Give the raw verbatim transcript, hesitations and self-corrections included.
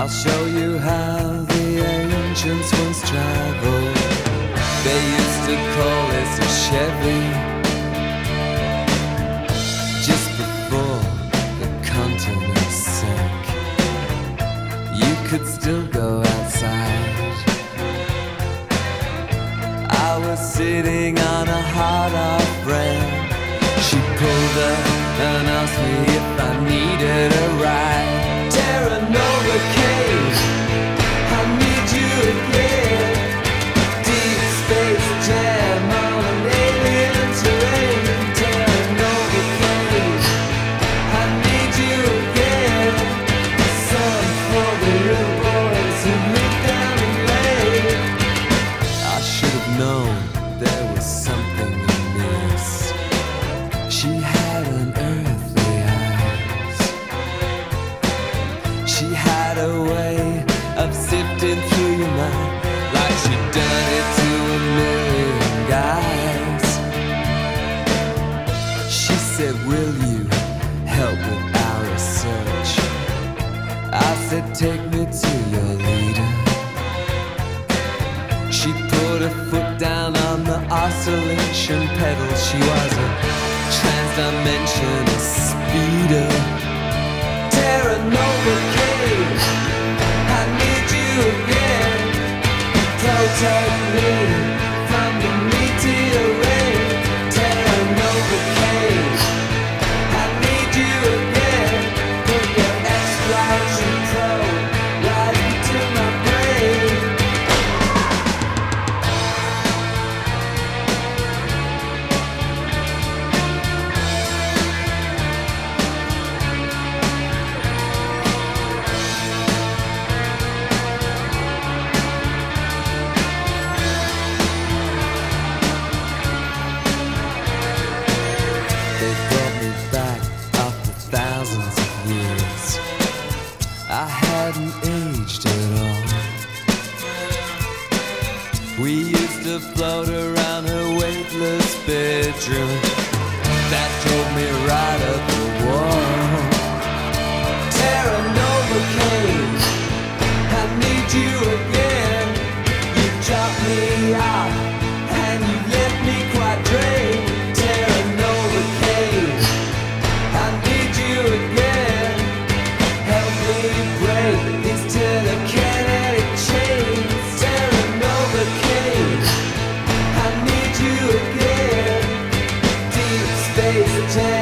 I'll show you how the ancients once traveled. They used to call this a Chevy. Just before the continent sank, you could still go outside. I was sitting on a hard-up ramp. She pulled up and asked me if I needed a ride. Terra Nova Cage, I need you again. Deep Space Jam on an alien terrain. Terra Nova Cage, I need you again. Some for the real boys who live down in Lane. I should have known there was something amiss. She had an earthly eyes. She had a way of sifting through your mind, like she'd done it to a million guys. She said, will you help with our research? I said, take me to your leader. She put her foot down on the oscillation pedal. She was a trans-dimensional speeder. Terra Nova Cage, I need you again. Protect me from the meteor rain. Terra Nova Cage, I need you again. Put your explosion probe right into my brain. They brought me back after thousands of years. I hadn't aged at all. We used to float around her weightless bedroom. That drove me right up the wall. Terra Nova Cage, I need you again. You dropped me out and you left me quite drained. Terra Nova Cage, I need you again. Help me break these telekinetic chains. Terra Nova Cage, I need you again. Deep Space Jam.